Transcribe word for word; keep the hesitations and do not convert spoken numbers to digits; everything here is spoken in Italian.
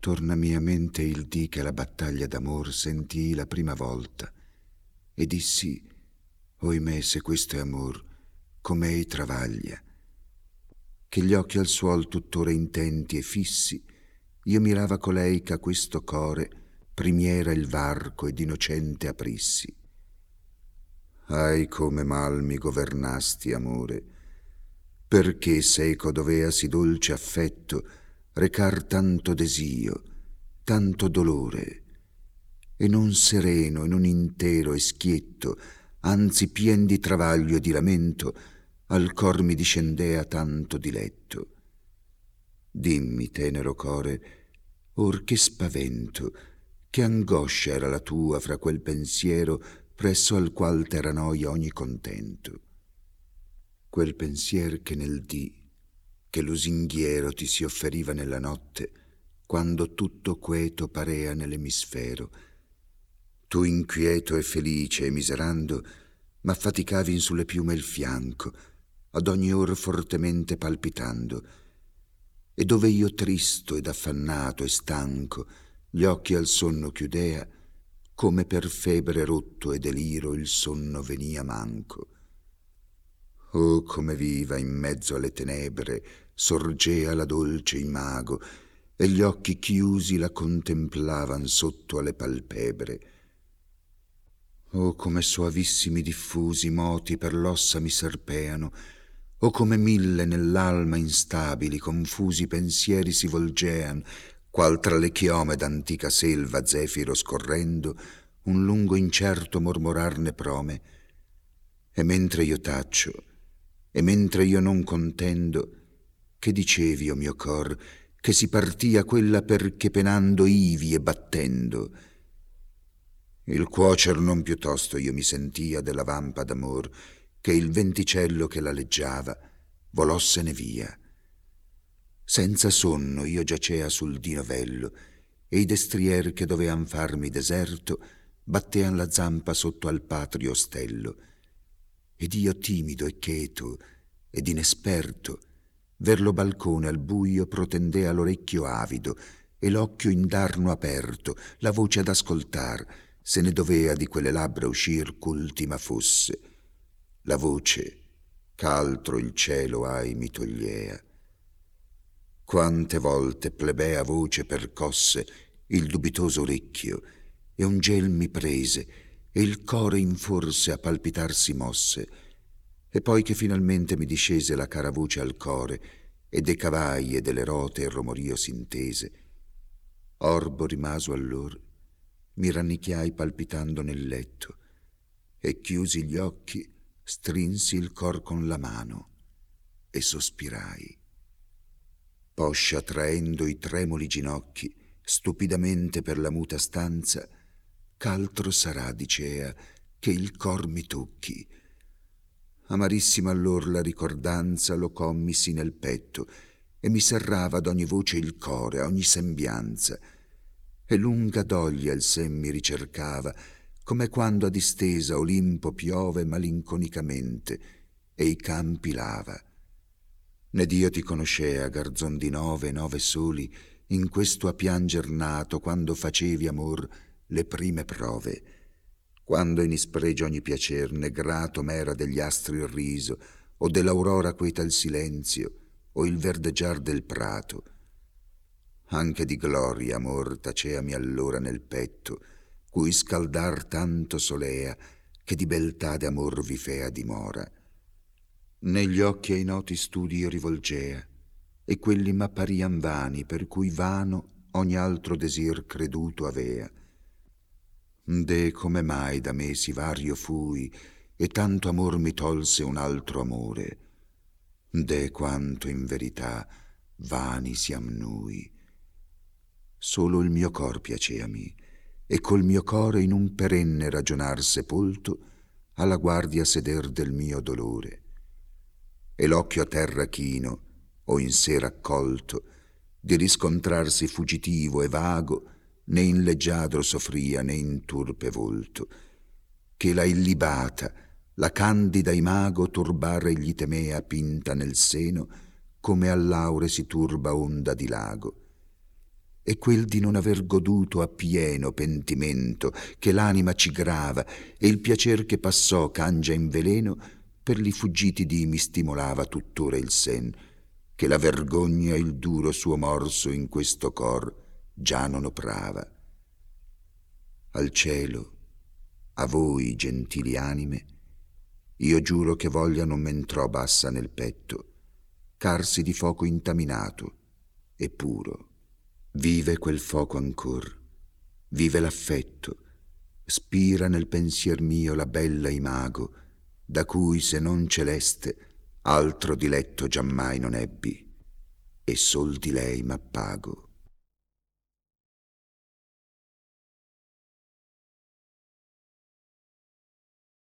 tornami a mente il dì che la battaglia d'amor sentii la prima volta, e dissi, oimè, se questo è amor, com'ei travaglia, che gli occhi al suol tuttora intenti e fissi, io mirava colei che a questo core primiera il varco ed innocente aprissi. Ahi, come mal mi governasti, amore, perché seco dovea sì dolce affetto recar tanto desio, tanto dolore, e non sereno e non intero e schietto, anzi pien di travaglio e di lamento, al cor mi discendea tanto diletto. Dimmi, tenero core, or che spavento, che angoscia era la tua fra quel pensiero presso al qual t'era noia ogni contento. Quel pensier che nel dì, che lusinghiero ti si offeriva nella notte, quando tutto queto parea nell'emisfero, tu inquieto e felice e miserando, m'affaticavi in sulle piume il fianco, ad ogni or fortemente palpitando, e dove io tristo ed affannato e stanco gli occhi al sonno chiudea, come per febbre rotto e deliro il sonno venia manco. Oh, come viva in mezzo alle tenebre sorgea la dolce imago, e gli occhi chiusi la contemplavan sotto alle palpebre. Oh, come soavissimi diffusi moti per l'ossa mi serpeano, o come mille nell'alma instabili confusi pensieri si volgean, qual tra le chiome d'antica selva zefiro scorrendo un lungo incerto mormorar ne prome. E mentre io taccio, e mentre io non contendo, che dicevi, o mio cor, che si partia quella perché penando ivi e battendo? Il cuocer non piuttosto io mi sentia della vampa d'amor, che il venticello che la leggiava volossene via. Senza sonno io giacea sul dinovello, e i destrier che dovean farmi deserto battean la zampa sotto al patrio ostello, ed io timido e cheto ed inesperto ver lo balcone al buio protendea l'orecchio avido e l'occhio indarno aperto, la voce ad ascoltar, se ne dovea di quelle labbra uscir ch'ultima fosse, la voce ch'altro il cielo ai mi togliea. Quante volte plebea voce percosse il dubitoso orecchio, e un gel mi prese, e il core in forse a palpitar si mosse, e poi che finalmente mi discese la cara voce al core, e de cavai e delle rote il romorio s'intese, orbo rimaso allor, mi rannicchiai palpitando nel letto, e chiusi gli occhi, strinsi il cor con la mano, e sospirai. Poscia traendo i tremuli ginocchi, stupidamente per la muta stanza, ch'altro sarà, dicea, che il cor mi tocchi. Amarissima allor la ricordanza lo commisi nel petto, e mi serrava ad ogni voce il core, a ogni sembianza, e lunga doglia il sen mi ricercava, come quando a distesa Olimpo piove malinconicamente, e i campi lava. Ned io ti conoscea, garzon di nove e nove soli, in questo a pianger nato, quando facevi amor le prime prove, quando in ispregio ogni piacer né grato m'era degli astri il riso, o dell'aurora queta il silenzio, o il verdeggiar del prato. Anche di gloria amor taceami allora nel petto, cui scaldar tanto solea, che di beltà d'amor vi fea dimora. Negli occhi ai noti studi io rivolgea, e quelli m'apparian vani, per cui vano ogni altro desir creduto avea. De come mai da me si vario fui, e tanto amor mi tolse un altro amore? De quanto in verità vani siam nui. Solo il mio cor piaceami, e col mio core in un perenne ragionar sepolto, alla guardia seder del mio dolore. E l'occhio a terra chino, o in sé raccolto, di riscontrarsi fuggitivo e vago, né in leggiadro soffria né in turpe volto, che la illibata, la candida imago turbare gli temea pinta nel seno, come all'aure si turba onda di lago. e quel di non aver goduto appieno pentimento che l'anima ci grava, e il piacer che passò cangia in veleno per li fuggiti dì mi stimolava tuttora il sen, che la vergogna il duro suo morso in questo cor già non oprava. Al cielo, a voi gentili anime, io giuro che voglia non m'entrò bassa nel petto, carsi di foco intaminato e puro. Vive quel foco ancor, vive l'affetto, spira nel pensier mio la bella imago, da cui se non celeste altro diletto giammai non ebbi, e sol di lei m'appago.